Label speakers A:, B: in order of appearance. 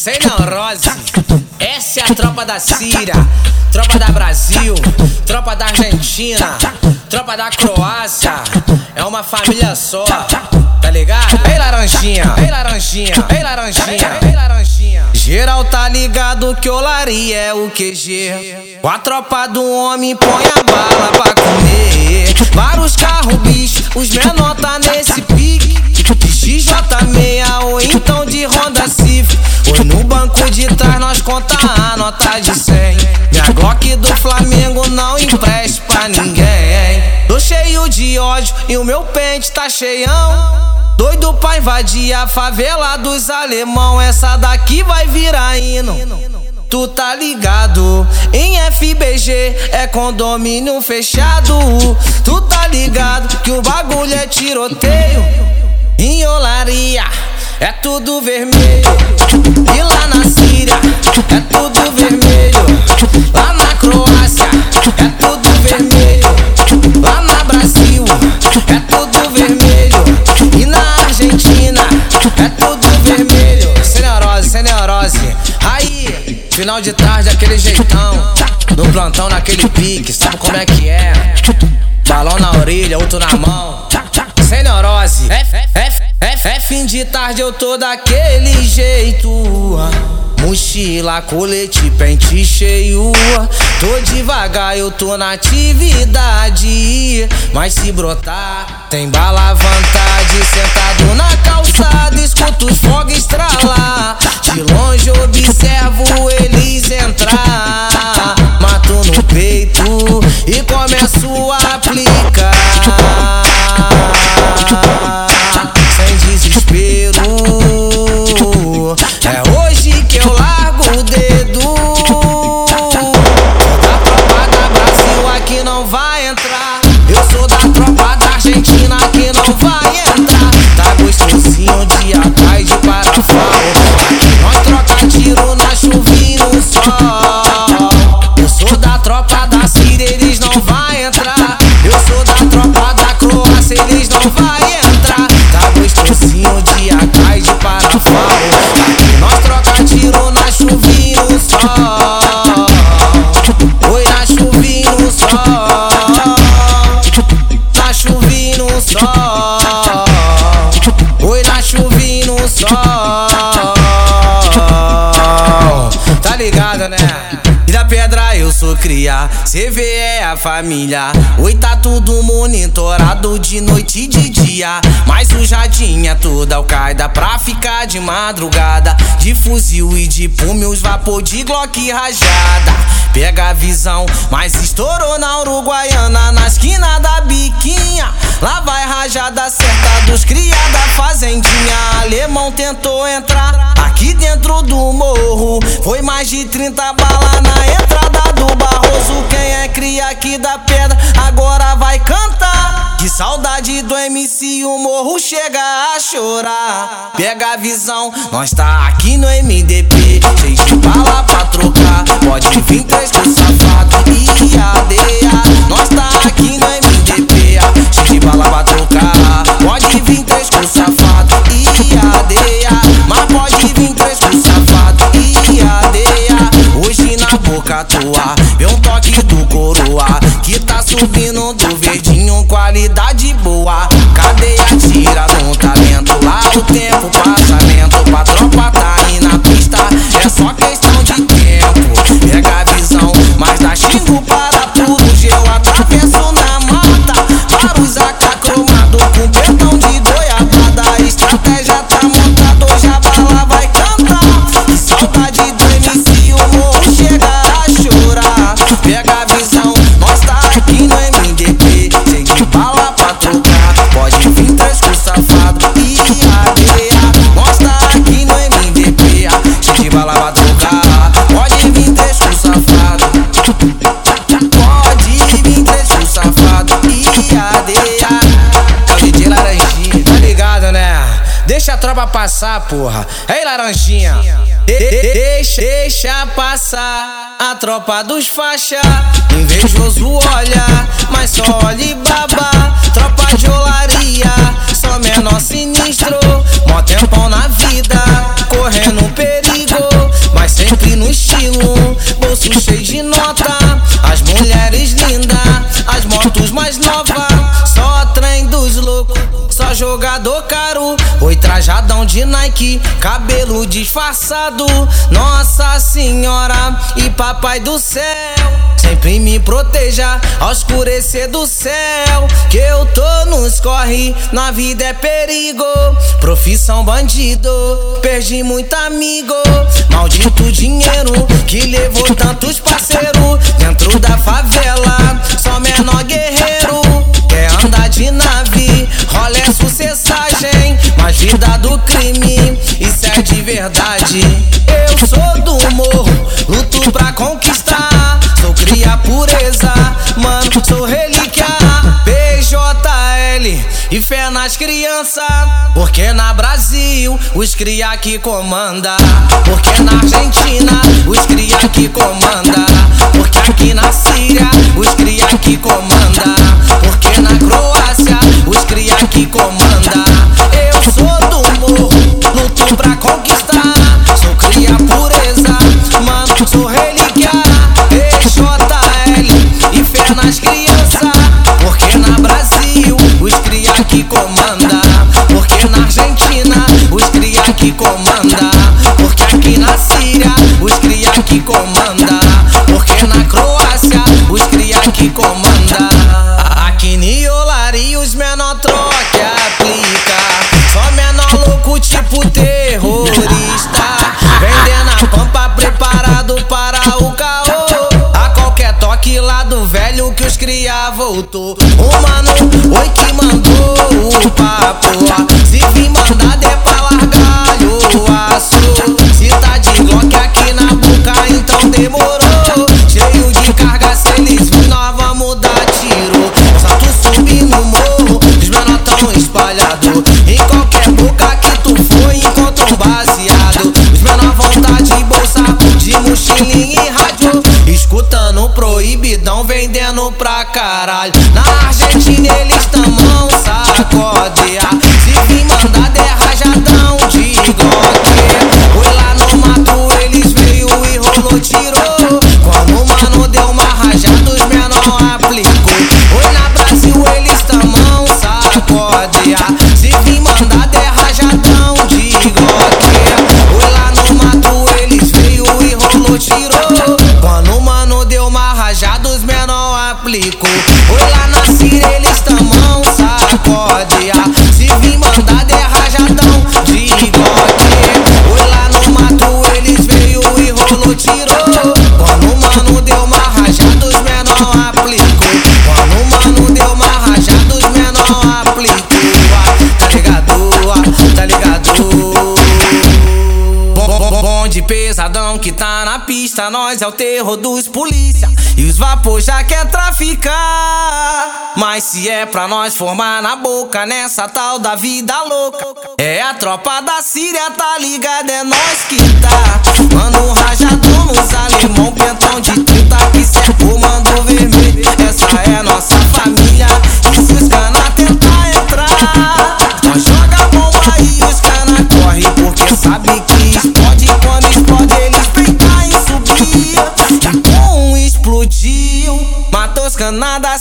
A: Sem neurose, essa é a tropa da Síria, tropa da Brasil, tropa da Argentina, tropa da Croácia. É uma família só, tá ligado? Ei laranjinha, ei laranjinha, ei laranjinha, ei laranjinha. Geral tá ligado que olaria é o QG. Com a tropa do homem põe a bala pra comer. Vários carros bicho, os menor tá nesse pique de XJ6 ou então de Honda Civic. Oi, no banco de trás nós conta a nota de 100. Minha Glock do Flamengo não empresta pra ninguém. Tô cheio de ódio e o meu pente tá cheião. Doido pra invadir a favela dos alemão. Essa daqui vai virar hino, tu tá ligado? Em FBG é condomínio fechado. Tu tá ligado que o bagulho é tiroteio. Em olaria é tudo vermelho. E lá na Síria é tudo vermelho. Lá na Croácia é tudo vermelho. Lá na Brasil é tudo vermelho. E na Argentina é tudo vermelho. Sem neurose, sem neurose. Aí, final de tarde daquele jeitão, no plantão naquele pique, sabe como é que é? Balão na orelha, outro na mão. Sem neurose, é fim de tarde, eu tô daquele jeito. Mochila, colete, pente cheio. Tô devagar, eu tô na atividade. Mas se brotar, tem bala à vontade. Sentado na calçada, escuto os fogos estralar. De longe observo eles entrar. Mato no peito e começo a aplicar. Sem desespero, é hoje que eu largo o dedo. Da tropa da Brasil aqui não vai entrar. Eu sou da tropa da Argentina que não vai entrar. Tá gostosinho de atrás de parafal. Aqui nós troca tiro na chuva e no sol. Eu sou da tropa da Síria, eles não vai entrar. Eu sou da tropa da Croácia, eles não vai entrar. Tá gostosinho de atrás de parafal. Aqui nós troca tiro na chuva e no sol. Oi, na chuva e no sol. Na chuva e no sol. Oi, na chuva e no sol. Tá ligado, né? E da pedra eu sou cria, CV é a família. Oi, tá tudo monitorado de noite e de dia. Mas o jardim é toda Al-Qaeda pra ficar de madrugada. De fuzil e de pume, os vapor de Glock rajada. Pega a visão, mas estourou na Uruguaiana. Na esquina da biquinha, lá vai rajada certa dos cria da fazendinha. Alemão tentou entrar aqui dentro do morro. Foi mais de 30 balas na entrada do Barroso. Quem é cria aqui da pedra agora vai cantar. Que saudade do MC, o morro chega a chorar. Pega a visão, nós tá aqui no MDP, cheio de bala pra trocar. Pode vir 3 com safado e ADA. Nós tá aqui no MDP, cheio de bala pra trocar. Pode vir 3 com safado e ADA. Mas pode vir 3 com safado e ADA. Hoje na boca tua vê um toque do coroa, que tá subindo do verdinho, qualidade boa. Cadeia tira no talento, lá o tempo passa lento. Pra tropa tá aí na pista, é só questão de tempo. Pega a visão, mas dá xingo para tudo. Eu atravesso na mata, para os AK cromado com petão de goiabada. A estratégia tá montada, hoje a bala vai cantar. Que saudade do MC, o morro chega a chorar. Pega a visão, nós tá aqui no MDP, cheio de bala pra trocar. Pode vir 3 com safado e ADA. Nós tá aqui no MDP, cheio de bala pra trocar. Pode vir 3 com safado. Pode vir 3 com safado e ADA. É o DJ Laranjinha, tá ligado, né? Deixa a tropa passar, porra. Ei, laranjinha, deixa passar a tropa dos faixa. Invejoso olha, mas só olha e baba. Tropa de olaria, só menor sinistro. Mó tempão na vida, correndo perigo. cheio de nota, as mulheres lindas, as motos mais novas, só trem dos loucos, só jogador caro. Oi, trajadão de Nike, cabelo disfarçado. Nossa Senhora e Papai do Céu, sempre me proteja ao escurecer do céu, que eu tô nos corre, na vida é perigo. Profissão bandido, perdi muito amigo. Maldito dinheiro que levou tantos parceiros dentro da favela, só menor guerreiro. Quer andar de nave, rola é sucessagem, mas vida do crime, isso é de verdade. Eu sou do morro, luto pra conquistar, sou cria pureza, mano, sou relíquia. PJL e fé nas crianças, porque na Brasil os cria que comanda, porque na Argentina os cria que comanda, porque aqui na Síria os cria que comanda, porque na Croácia os cria que comanda. Eu sou do morro, luto pra conquistar, sou cria pureza, mano, sou relíquia. PJL e fé nas crianças, porque na Brasil os cria que comanda, porque na Argentina os cria que comanda, porque aqui na Síria os cria que comanda, porque na Croácia os cria que comanda. Aqui em Olari os menor troca aplica, só menor louco tipo terrorista, vendendo a pampa preparado para o caô. A qualquer toque lá do velho que os cria voltou. O mano, oi que mandou o papo, se vir mandado é pra largar o aço. Se tá de Glock aqui na boca então demorou, cheio de carga se eles vir nós vamos dar tiro. Só tu subir no morro, os menor tão espalhado, em qualquer boca que tu for encontra um baseado. Os menor vão tá de bolsa, de mochilinha e rádio, escutando proibidão, vendendo pra caralho. Na Argentina eles tamão sacodear, se vir mandado é rajadão de Glock. Foi lá no mato eles veio e rolou, tirou, como o mano deu uma rajada os menor aplicou. Foi na Brasil eles tamão sacodear, se vir mandado é rajadão de Glock. Foi lá no mato eles veio e rolou, tirou, quando o mano deu uma rajada os menor aplicou. Foi lá na Síria eles tamão sacodear, se vir mandado é rajadão de Glock. Foi lá no mato eles veio e rolou, tirou, quando o mano deu uma rajada os menor aplicou. Quando o mano deu uma rajada os menor aplicou. Tá ligado, tá ligado. Bonde pesadão que tá na pista, nós é o terror dos polícia, e os vapor já quer traficar. Mas se é pra nós formar na boca nessa tal da vida louca, é a tropa da Síria, tá ligado? É nós que tá. Manda um rajadão nos alemão, pentão de 30 que cê é comando vermelho. Essa é nossa família, e se os cana tentar entrar, nós joga bomba e os cana corre, porque sabe que explode. Quando explode eles peitam e subia, e com explodiu, matou os canadas